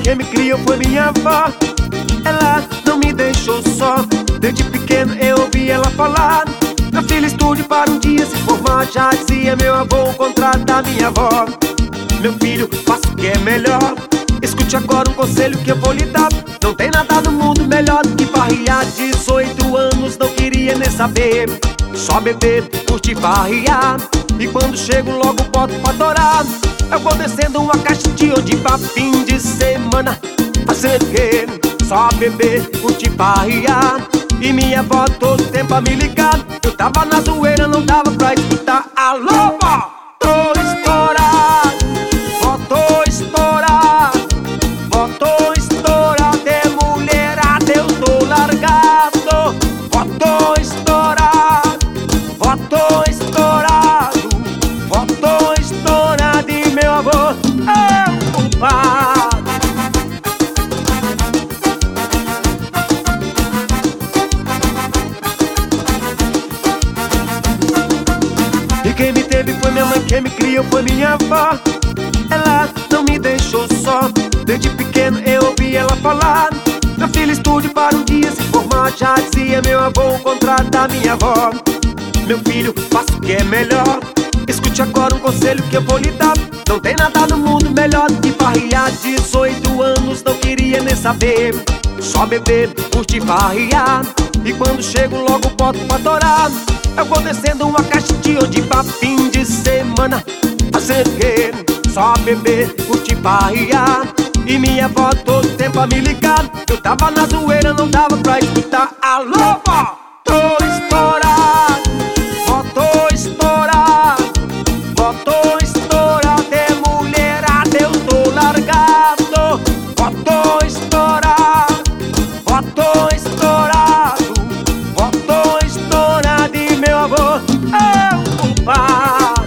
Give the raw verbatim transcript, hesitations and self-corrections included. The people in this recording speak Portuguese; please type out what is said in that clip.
quem me criou foi minha avó. Ela não me deixou só. Desde pequeno eu ouvi ela falar: meu filho, estude para um dia se formar. Já dizia meu avô, o contrário da minha avó. Meu filho, faça o que é melhor. Escute agora um conselho que eu vou lhe dar. Não tem nada no mundo melhor do que farriar. Dezoito anos, não queria nem saber. Só beber, curtir, farriar. E quando chego logo boto pra adorar. Eu vou descendo uma caixa de onde pra fim de semana. Fazer o quê? Só beber, curtir, farriar. E minha avó todo tempo a me ligar. Eu tava na zoeira, não dava pra escutar. Alô, vó! Tô estourado, vó, tô estourado. Vó, tô estourado, é mulherada, eu tô largado. Vó, tô estourado, vó, tô estourado. Vó, tô estourado e meu avô é o culpado. E quem me teve foi minha mãe, quem me criou foi minha avó. Ela não me deixou só. Desde pequeno eu ouvi ela falar: meu filho, estude para um dia se formar. Já dizia meu avô, o contrário da minha avó. Meu filho, faça o que é melhor. Escute agora um conselho que eu vou lhe dar. Não tem nada no mundo melhor do que farriar. Dezoito anos, não queria nem saber. Só beber, curtir, farriar. E quando chego logo boto pra adorar. Eu vou descendo uma caixa de onde pra fim de semana. Fazer o quê? Só beber, curtir, farriar. E minha avó todo tempo a me ligar. Eu tava na zoeira, não dava pra escutar. Alô, vó! Tô estourado, vó, tô estourado. Vó, tô estourado, é mulherada, eu tô largado. Vó, tô estourado, vó, tô estourado. Vó, tô estourado e meu avô é o culpado.